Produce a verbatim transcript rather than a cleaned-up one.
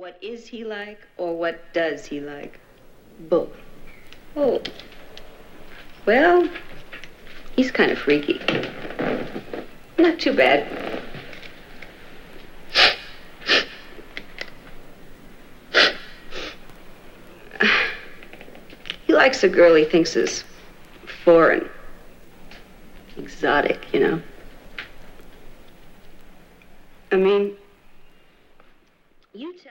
What is he like, or what does he like? Both. Oh. Well, he's kind of freaky. Not too bad. He likes a girl he thinks is foreign. Exotic, you know. I mean, you tell